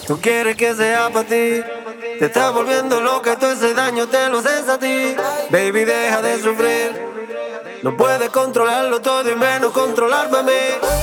Tú quieres que sea para ti. Te estás volviendo loca, todo ese daño te lo haces a ti. Baby, deja de sufrir. No puedes controlarlo todo y menos controlarme a mí.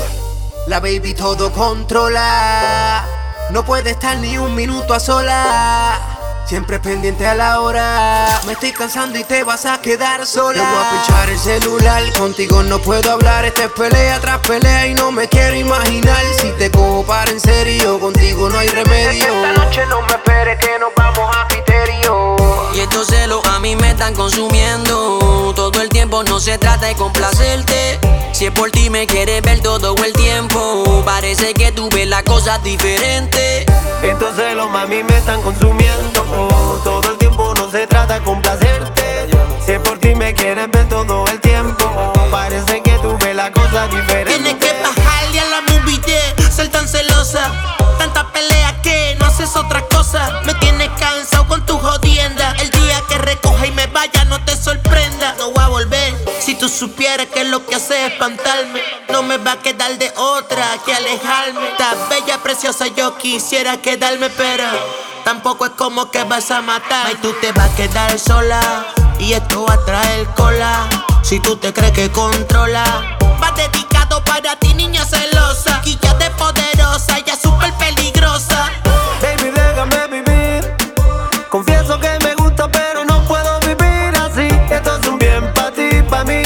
La baby todo controla. No puede estar ni un minuto a sola. Siempre pendiente a la hora. Me estoy cansando y te vas a quedar sola. Te voy a pinchar el celular. Contigo no puedo hablar. Esta es pelea tras pelea y no me quiero imaginar. Si te cojo para en serio, contigo no hay remedio. Esta noche no me esperes que nos vamos a criterio. Y estos celos a mí me están consumiendo. Todo el tiempo no se trata de complacerte. Si es por ti me quieres ver todo el tiempo. Parece que tú ves las cosas diferentes. Estos celos mami me están consumiendo. Todo el tiempo no se trata de complacerte. Si es por ti me quieres ver todo el tiempo. Parece que tú ves las cosas diferentes. Tienes que bajarle a la movie de ser tan celosa. Tanta pelea que no haces otra cosa. Me tienes cansado con tu jodienda. El día que recoja y me vaya no te sorprenda. No voy a volver. Si tú supieras que lo que hace es espantarme. No me va a quedar de otra que alejarme. Estás bella, preciosa, yo quisiera quedarme, pero tampoco es como que vas a matar. Y tú te vas a quedar sola y esto va a traer cola. Si tú te crees que controla, va dedicado para ti, niña celosa. Quilla de poderosa, ya súper peligrosa. Baby, déjame vivir. Confieso que me gusta, pero no puedo vivir así. Esto es un bien para ti, para mí.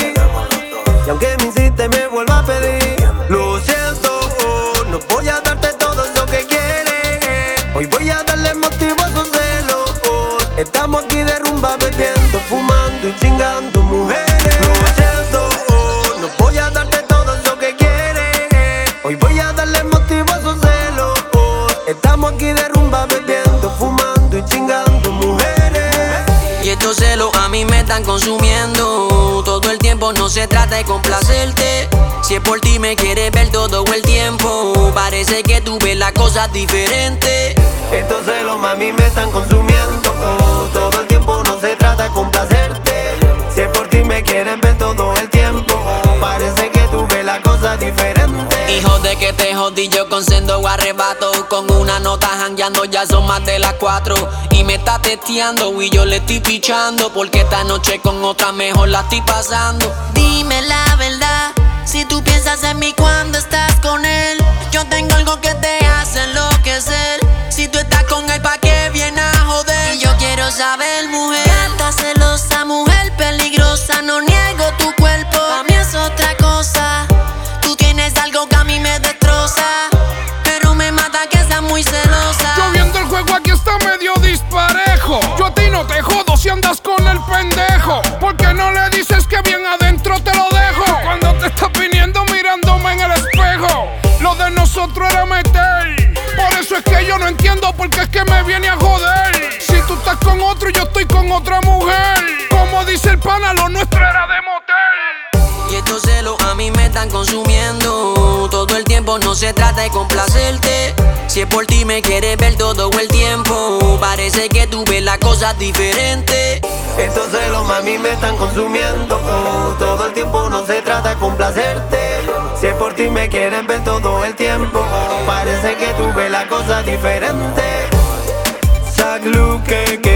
Y aunque me insiste, me vuelva a pedir. Lo siento, no voy a darte todo eso que quieres. Hoy voy a darle motivo a esos celos. Estamos aquí de rumba, bebiendo, fumando y chingando mujeres. Lo siento, no voy a darte todo eso que quieres. Hoy voy a darle motivo a esos celos. Estamos aquí de rumba, bebiendo, fumando y chingando mujeres. Y estos celos a mí me están consumiendo. Todo el tiempo no se trata de complacerte. Si es por ti me quieres ver todo el tiempo. Parece que tú ves las cosas diferentes. Estos celos mami me están consumiendo. Todo el tiempo no se trata de complacerte. Si es por ti me quieres ver todo el tiempo. Parece que tú ves las cosas diferentes. Hijo de que te jodí yo con sendo arrebato. Con una nota jangueando ya son más de las 4. Y me está testeando y yo le estoy pichando. Porque esta noche con otra mejor la estoy pasando. Dime la verdad, si tú piensas en mí cuando estás con él. Yo tengo algo que te hace enloquecer. Si tú estás con él, ¿pa' qué viene a joder? Y yo quiero saber, mujer, gata celosa, mujer peligrosa. No niego tu cuerpo, a mí es otra cosa. Tú tienes algo que a mí me destroza, pero me mata que seas muy celosa. Yo viendo el juego aquí está medio disparejo. Yo a ti no te jodo si andas con el pendejo. ¿Por qué no le dices que bien adentro te lo dejo? Cuando te estás viniendo mirándome en el espejo. Lo de nosotros era meter. Por eso es que yo no entiendo por qué es que me viene a joder. Si tú estás con otro y yo estoy con otra mujer. Como dice el pana, lo nuestro era de motel. Y estos celos a mí me están consumiendo. Todo el tiempo no se trata de complacerte. Si es por ti me quieres ver todo el tiempo. Parece que tú ves las cosas diferentes. Estos celos mami me están consumiendo. Todo el tiempo no se trata de complacerte. Si es por ti me quieren ver todo el tiempo. Parece que tú ves las cosas diferentes. Saglu que